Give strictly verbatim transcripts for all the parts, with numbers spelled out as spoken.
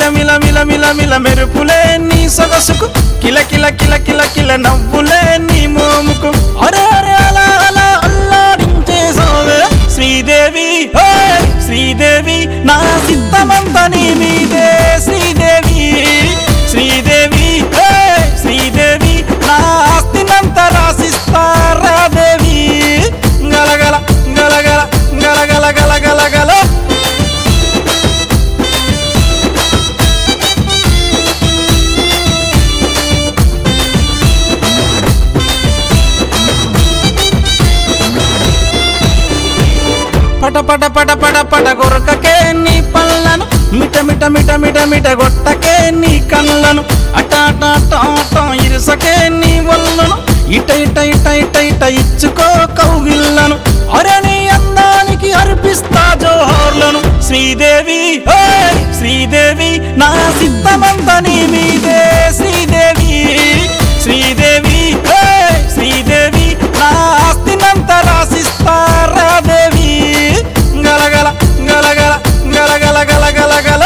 మిల మిల మిల మిల మెరుపులే నీ సొగసుకు కిల కిల కిల కిల కిల నవ్వులే నీ మోముకు అరే అరే అలా అలా అల్లాడించేసావే శ్రీదేవి హే శ్రీదేవి నా సిద్ధమంతా నీ మీదే శ్రీదేవి శ్రీదేవి హే శ్రీదేవి నా ఆస్తినంతా రాసిస్తారా దేవి గలగల గలగల గలగల గలగల గల పట పట పట పట పట గొరకకే నీ పళ్ళను మిట మిట మిట మిట మిట గొట్టకే నీ కళ్ళను అట అట అట అట ఇరుసకే నీ వల్లను ఇట ఇట ఇట ఇట ఇట ఇచ్చుకో కౌగిళ్ళను అరే నీ అందానికి అర్పిస్తా జోహార్లను శ్రీదేవి హే శ్రీదేవి నా సిద్ధమంతా నీ మీదే శ్రీదేవి శ్రీదేవి హే శ్రీదేవి నా ఆస్తినంతా రాసిస్తారా దేవి గలగల గలగల గలగల గలగల గల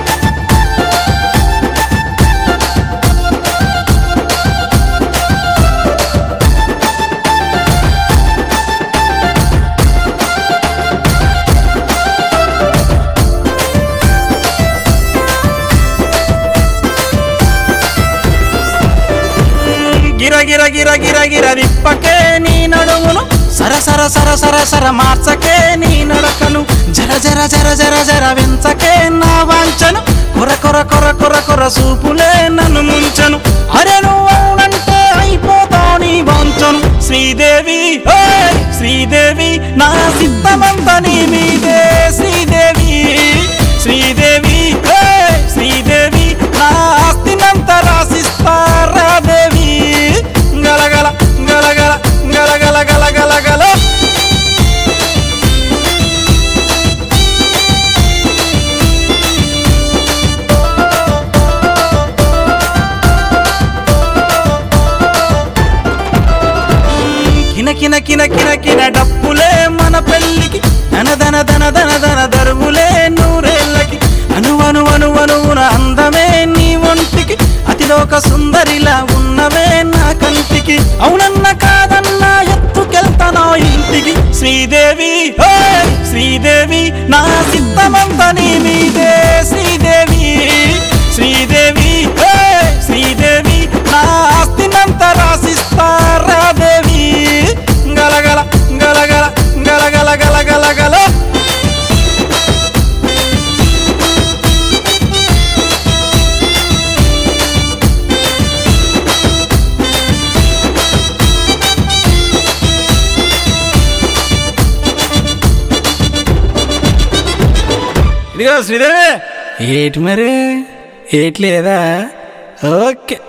గిర గిర గిర గిర గిర విప్పకే నీ నడుమును సర సర సర సర సర మార్చకే నీ నడకను జర జర జర జర జర వెంచకే నా వాంచను కొర కొర కొర కొర కొర సూపులే నన్ను ముంచను అరే నువ్వునంటే అయిపోతా నీ వాంచను శ్రీదేవి హే శ్రీదేవి నా సిద్ధమంతా నీ మీదే శ్రీదేవి శ్రీదేవి హే శ్రీదేవి నా ఆస్తినంతా రాసిస్తారా దేవి గలగల గలగల గలగల గలగల గల కిన కిన కిన కిన కిన డప్పులే మన పెళ్ళికి ధన ధన ధన ధన ధన దరువులే నూరేళ్ళకి అను అను అను అనువున అందమే నీ ఒంటికి అతిలోక సుందరిలా ఉన్నవే నా కంటికి అవునన్న కాదన్నా ఎత్తుకెళ్తానో ఇంటికి శ్రీదేవి హే శ్రీదేవి నా సిద్ధమంతా నీ మీదే శ్రీదేవి శ్రీదేవి హే శ్రీదేవి నా ఆస్తినంతా రాసిస్తారా దేవి గలగల గలగల గలగల గలగల గల ఇదిగో శ్రీదేవి ఏటి మరి ఏట్లేదా ఓకే